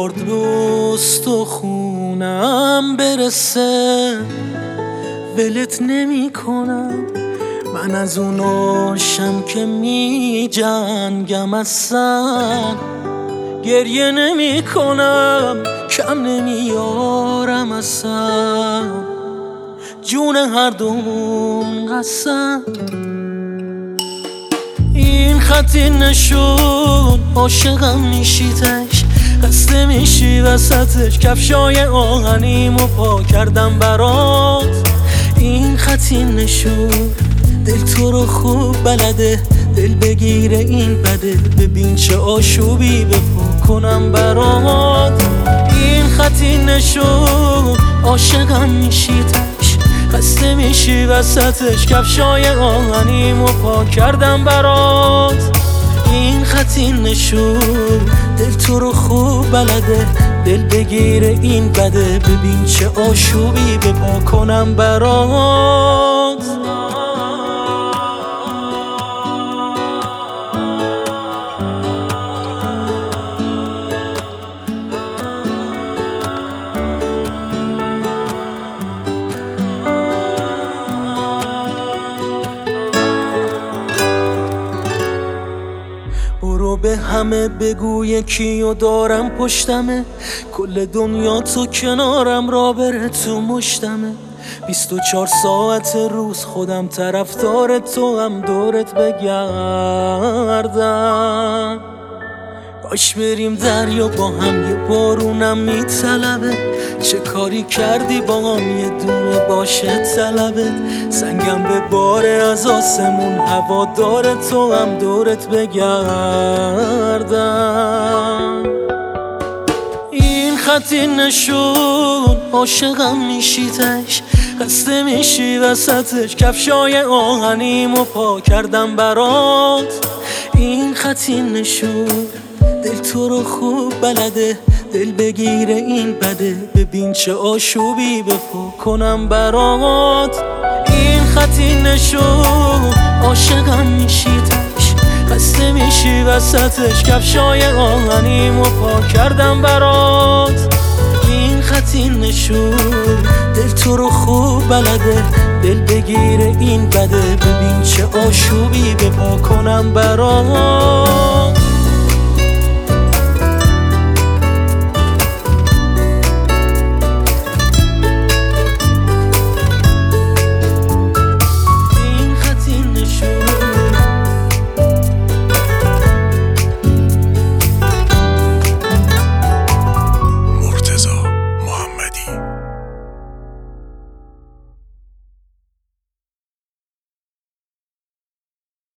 خورد به استخونم برسه ولت نمی کنم. من از اوناشم که می جنگم اصلا گریه نمی کنم، کم نمیارم اصلا جون هر دومون قسم. این خطی نشون عاشقم میشیتش، خسته میشی وسطش، کفشای آهنیمو پا کردم برات. این خطی نشون دل تو رو خوب بلده، دل بگیره این بده، ببین چه آشوبی به پا کنم برات. این خطی نشون عاشقم میشیتش، خسته میشی وسطش، کفشای آهنیمو پا کردم برات. این خطی نشون دل تو رو خوب بلده، دل بگیره این بده، ببین چه آشوبی به پا کنم برات. برو به همه بگو یکیو دارم پشتمه، کل دنیا تو کنارم را بره تو مشتمه. 24 ساعت روز خودم طرفدار تو هم دورت بگردم. باش بریم دریا با هم، یه بارونم میطلبه، چه کاری کردی با هم یه دونه باشه طلبت. سنگم به باره از آسمون، هوا داره تو هم دورت بگردم. این خطی نشون عاشقم میشیتش، خسته میشی وسطش، کفشای آهنیمو پا کردم برات. این خطی نشون دل تو رو خوب بلده، دل بگیره این بده، ببین چه آشوبی به پا کنم برات. این خطی نشون عاشقم میشیتش، خسته میشی وسطش، کفشای آهنیمو پا کردم برات. این خطی نشون دل تو رو خوب بلده، دل بگیره این بده، ببین چه آشوبی به پا کنم برات.